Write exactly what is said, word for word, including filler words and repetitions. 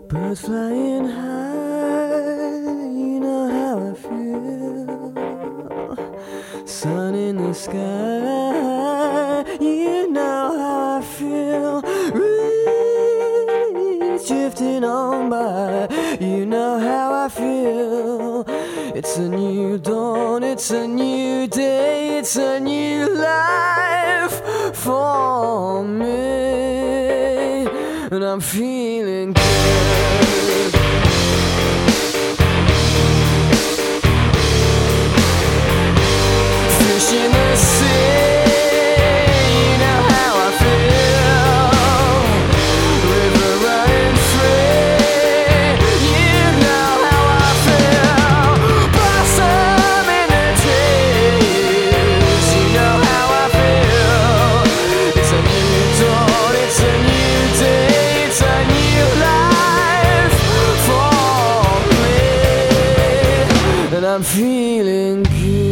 Birds flying high, you know how I feel. Sun in the sky, you know how I feel. Breeze drifting on by, you know how I feel. It's a new dawn, it's a new day, it's a new life for me, and I'm feeling good. Fish in the sea, you know how I feel. River running free, you know how I feel. Blossom in the trees, you know how I feel. It's a new dawn, it's a new day, it's a new life for me, and I'm feeling good.